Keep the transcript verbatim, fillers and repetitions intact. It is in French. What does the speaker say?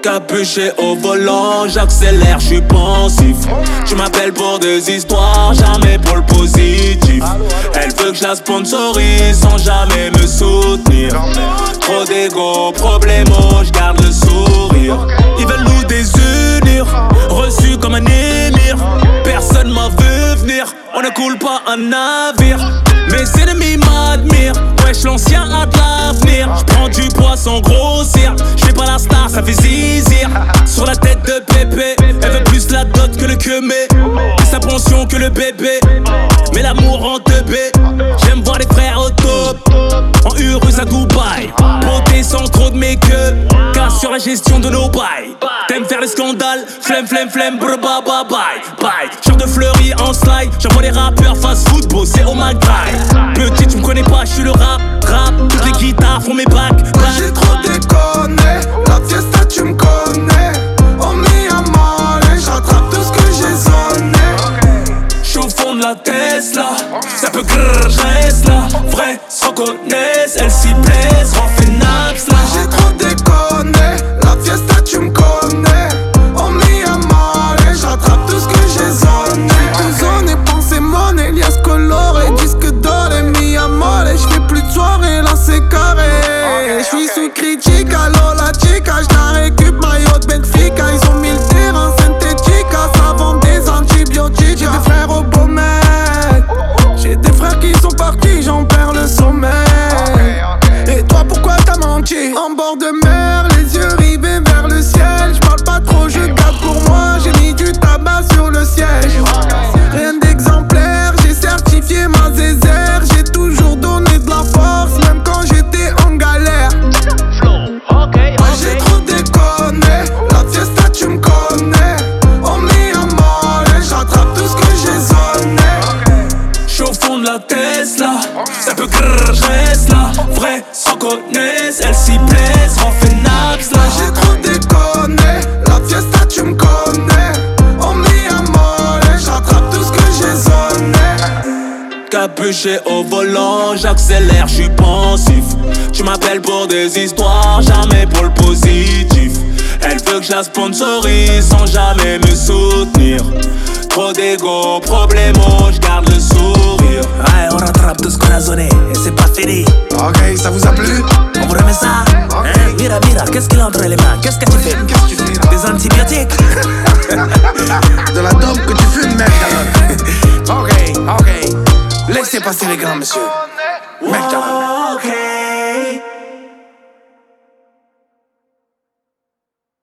Capuché au volant, j'accélère, j'suis pensif. Tu m'appelles pour des histoires, jamais pour le positif. Elle veut que je la sponsorise sans jamais me soutenir. Trop d'égo, problémo, j'garde le sourire. Ils veulent nous désunir, reçus comme un émir. Personne m'a vu venir, on ne coule pas un navire. Mes ennemis m'admirent, wesh l'ancien a de l'avenir. J'prends du poids sans grossir, j'fais pas la star, ça fait zizir. Sur la tête de Pépé, elle veut plus la dot que le queumé. Plus sa pension que le bébé, mais l'amour en teubé. J'aime voir les frères au top, en Urus à Dubaï. Beauté sans trop de make-up, car sur la gestion de nos bails. T'aimes faire les scandales, flemme, flemme, flemme, brr, bye, bye, bye, bye. Genre de fleurie en slide, j'envoie les rappeurs fast food, bosser au McDrive. Petit, tu me connais pas, j'suis le rap, rap. Toutes les guitares font mes bacs, bacs. J'ai trop déconné, la fiesta tu me connais. Oh mi amore, j'attrape tout ce que j'ai sonné. J'suis au fond de la Tesla, ça peut grrr, j'reste là. Vrai, se reconnaissent, elles s'y plaisent, refait naps là. J'ai trop déconné, la fiesta tu me connais. Oh mi amore, j'attrape tout ce que j'ai sonné. Tout sonné, pensée monnaie, lias coloré, disque d'or et mi amore. J'fais plus de soirée, là c'est carré. J'suis sous critique, allo la chica, j'la récup, maillot de Benfica. Ils ont mis le terrain synthétique, ça vend des antibiotiques. J'ai des frères au beau mec, j'ai des frères qui sont partis, j'en perds le sommeil. Et toi pourquoi t'as menti? En bord de mer, les yeux rivés vers le ciel. J'parle pas trop, je garde pour moi, j'ai mis du tabac sur le siège. Rien d'exemplaire, j'ai certifié ma zézère. J'ai toujours donné de la force, même quand j'étais en galère. Ouais, j'ai trop déconné, la fiesta tu me connais. Oh mi amore, j'attrape tout ce que j'ai sonné. J'suis au fond de la Tesla, ça peut grrr, j'reste là. Vrai, se reconnaissent, elles s'y plaisent, refait naps là. J'ai trop déconné, la fiesta tu me connais. Oh mi amore, j'attrape tout ce que j'ai sonné. Capuché au volant, j'accélère, j'suis pensif. Tu m'appelles pour des histoires, jamais pour le positif. Elle veut que je la sponsorise sans jamais me soutenir. Trop d'égo, problémo, j'garde le sourire. Ouais, on rattrape tout ce qu'on a zoné et c'est pas fini. Ok, ça vous a plu? On vous remet ça. Okay. Hein? Mira, mira, qu'est-ce qu'il a entre les mains? Qu'est-ce que tu fais? Qu'est-ce que tu fais là? Des antibiotiques. De la dope que tu fumes, mec. Ok, ok. Laissez passer les grands, monsieur. Mec, Ok.